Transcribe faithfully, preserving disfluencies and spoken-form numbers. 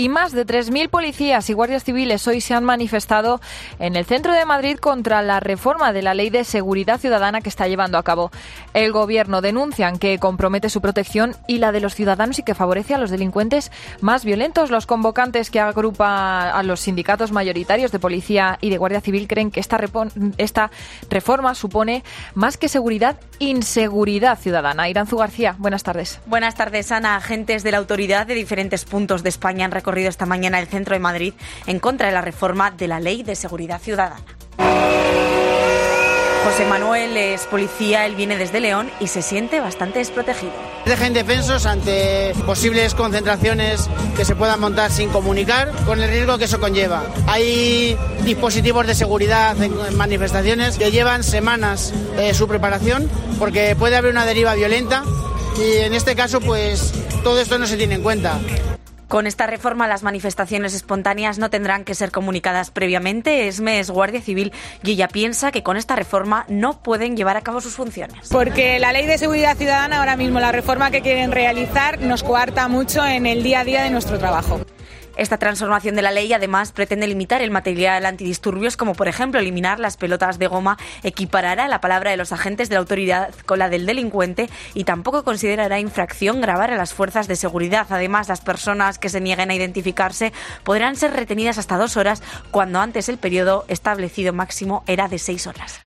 Y más de tres mil policías y guardias civiles hoy se han manifestado en el centro de Madrid contra la reforma de la Ley de Seguridad Ciudadana que está llevando a cabo el Gobierno. Denuncian que compromete su protección y la de los ciudadanos y que favorece a los delincuentes más violentos. Los convocantes, que agrupa a los sindicatos mayoritarios de policía y de guardia civil, creen que esta, repon- esta reforma supone más que seguridad, inseguridad ciudadana. Iranzu García, buenas tardes. Buenas tardes, Ana. Agentes de la autoridad de diferentes puntos de España han recorrido esta mañana el centro de Madrid en contra de la reforma de la Ley de Seguridad Ciudadana. José Manuel es policía, él viene desde León y se siente bastante desprotegido. Deja indefensos ante posibles concentraciones que se puedan montar sin comunicar, con el riesgo que eso conlleva. Hay dispositivos de seguridad en manifestaciones que llevan semanas eh, su preparación, porque puede haber una deriva violenta y en este caso pues todo esto no se tiene en cuenta. Con esta reforma, las manifestaciones espontáneas no tendrán que ser comunicadas previamente. Esme es guardia civil y ella piensa que con esta reforma no pueden llevar a cabo sus funciones. Porque la Ley de Seguridad Ciudadana, ahora mismo la reforma que quieren realizar, nos coarta mucho en el día a día de nuestro trabajo. Esta transformación de la ley además pretende limitar el material antidisturbios, como por ejemplo eliminar las pelotas de goma, equiparará la palabra de los agentes de la autoridad con la del delincuente y tampoco considerará infracción grabar a las fuerzas de seguridad. Además, las personas que se nieguen a identificarse podrán ser retenidas hasta dos horas, cuando antes el periodo establecido máximo era de seis horas.